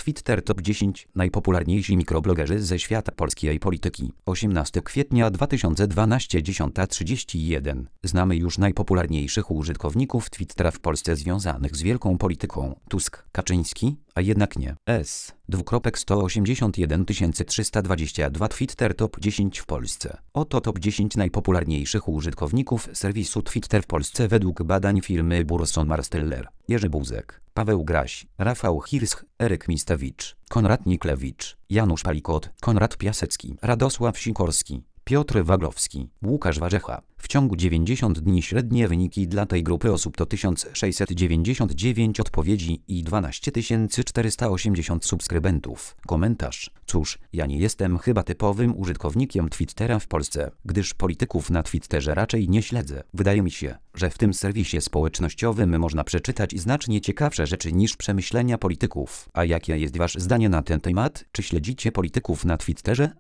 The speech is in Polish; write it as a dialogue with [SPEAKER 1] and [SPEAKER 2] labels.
[SPEAKER 1] Twitter Top 10 najpopularniejsi mikroblogerzy ze świata polskiej polityki. 18 kwietnia 2012 10:31. Znamy już najpopularniejszych użytkowników Twittera w Polsce związanych z wielką polityką. Tusk, Kaczyński, a jednak nie. 181 322 Twitter Top 10 w Polsce. Oto Top 10 najpopularniejszych użytkowników serwisu Twitter w Polsce według badań firmy Burson Marsteller. Jerzy Buzek, Paweł Graś, Rafał Hirsch, Eryk Mistewicz, Konrad Niklewicz, Janusz Palikot, Konrad Piasecki, Radosław Sikorski, Piotr Waglowski, Łukasz Warzecha. W ciągu 90 dni średnie wyniki dla tej grupy osób to 1699 odpowiedzi i 12 480 subskrybentów. Komentarz. Cóż, ja nie jestem chyba typowym użytkownikiem Twittera w Polsce, gdyż polityków na Twitterze raczej nie śledzę. Wydaje mi się, że w tym serwisie społecznościowym można przeczytać znacznie ciekawsze rzeczy niż przemyślenia polityków. A jakie jest wasze zdanie na ten temat? Czy śledzicie polityków na Twitterze?